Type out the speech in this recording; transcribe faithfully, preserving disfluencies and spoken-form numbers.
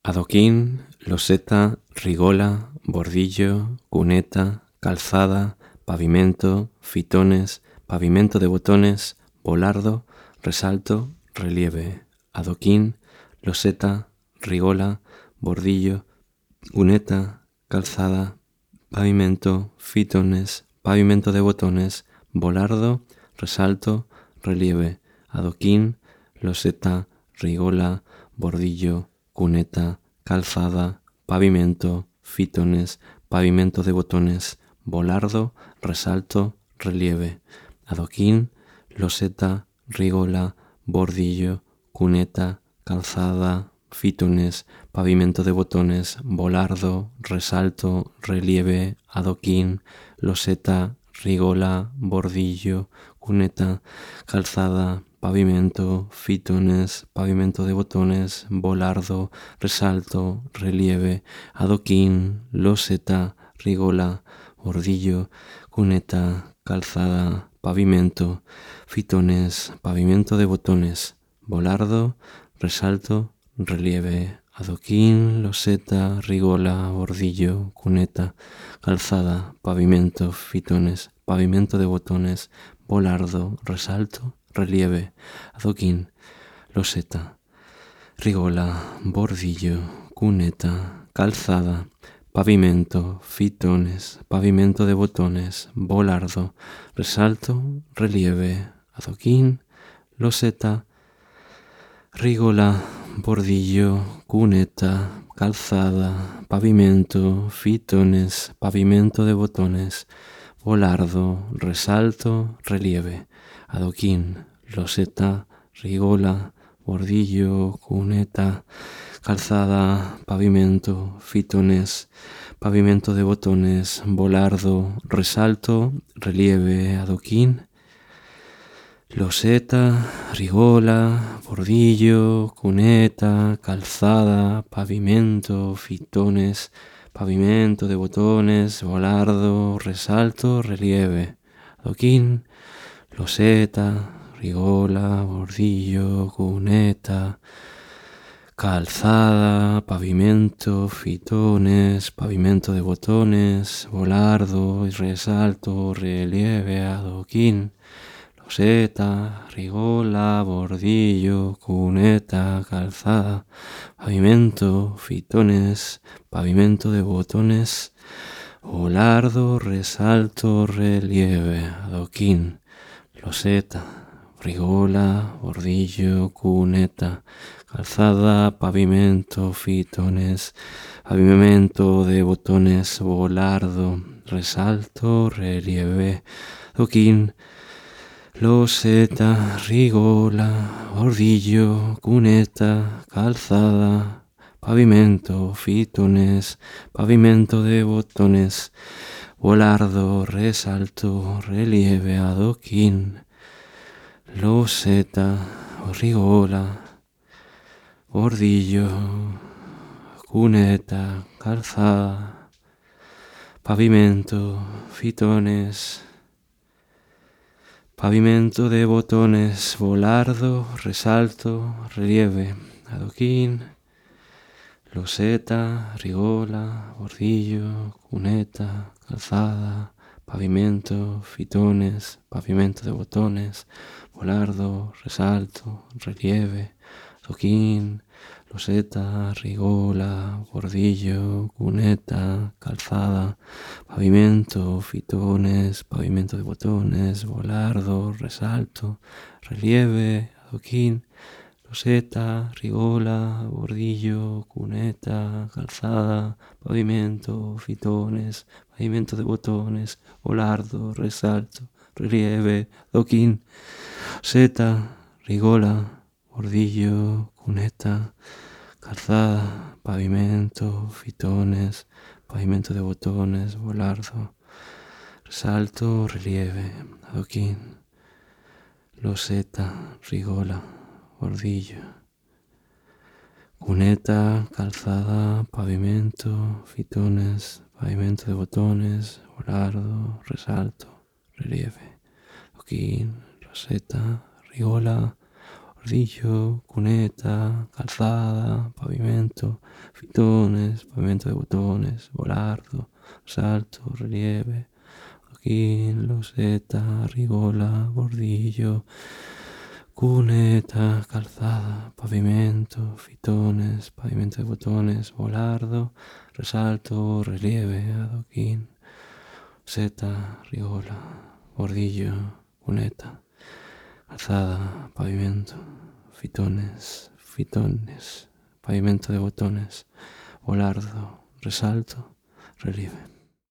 Adoquín, loseta, rigola, bordillo, cuneta, calzada, pavimento, fitones, pavimento de botones, volardo, resalto, relieve. Adoquín, loseta, rigola, bordillo, cuneta, calzada, pavimento, fitones, pavimento de botones, volardo, resalto, relieve. Adoquín, loseta, rigola, bordillo, cuneta, calzada, pavimento, fitones, pavimento de botones, volardo, resalto, relieve. Adoquín, loseta, rigola, bordillo, cuneta, calzada, fitones, pavimento de botones, volardo, resalto, relieve. Adoquín, loseta, rigola, bordillo, cuneta, calzada, pavimento, fitones, pavimento de botones, volardo, resalto, relieve. Adoquín, loseta, rigola, bordillo, cuneta, calzada, pavimento, fitones, pavimento de botones, volardo, resalto, relieve. Adoquín, loseta, rigola, bordillo, cuneta, calzada, pavimento, fitones, pavimento de botones, volardo, resalto, relieve. Adoquín, loseta, rigola, bordillo, cuneta, calzada, pavimento, fitones, pavimento de botones, volardo, resalto, relieve. Adoquín, loseta, rigola, bordillo, cuneta, calzada, pavimento, fitones, pavimento de botones, volardo, resalto, relieve. Adoquín, loseta, rigola, bordillo, cuneta, calzada, pavimento, fitones, pavimento de botones, volardo, resalto, relieve. Adoquín, loseta, rigola, bordillo, cuneta, calzada, pavimento, fitones, pavimento de botones, volardo, resalto, relieve. Adoquín, loseta, rigola, bordillo, cuneta, calzada, pavimento, fitones, pavimento de botones, volardo, resalto, relieve. Adoquín, loseta, rigola, bordillo, cuneta, calzada, pavimento, fitones, pavimento de botones, volardo, resalto, relieve. Adoquín, loseta, rigola, bordillo, cuneta, calzada, pavimento, fitones, pavimento de botones, volardo, resalto, relieve. Adoquín, loseta, rigola, bordillo, cuneta, calzada, pavimento, fitones, pavimento de botones, volardo, resalto, relieve. Adoquín, loseta, rigola, bordillo, cuneta, calzada, pavimento, fitones, pavimento de botones, volardo, resalto, relieve. Adoquín, loseta, rigola, bordillo, cuneta, calzada, pavimento, fitones, pavimento de botones, volardo, resalto, relieve. Adoquín, loseta, rigola, bordillo, cuneta, calzada, pavimento, fitones, pavimento de botones, volardo, resalto, relieve. Adoquín, loseta, rigola, bordillo, cuneta, calzada, pavimento, fitones, pavimento de botones, volardo, resalto, relieve. Adoquín, loseta, rigola, bordillo, cuneta, calzada, pavimento, fitones, pavimento de botones, volardo, resalto, relieve. Adoquín, loseta, rigola, bordillo, cuneta, calzada, pavimento, fitones, pavimento de botones, volardo, resalto, relieve. Adoquín, loseta, rigola, bordillo, cuneta, calzada, pavimento, fitones, pavimento de botones, volardo, salto, relieve, adoquín, loseta, rigola, bordillo, cuneta, calzada, pavimento, fitones, pavimento de botones, volardo, resalto, relieve, adoquín, loseta, rigola, bordillo, cuneta, calzada, pavimento, fitones, fitones, pavimento de botones, volardo, resalto, relieve.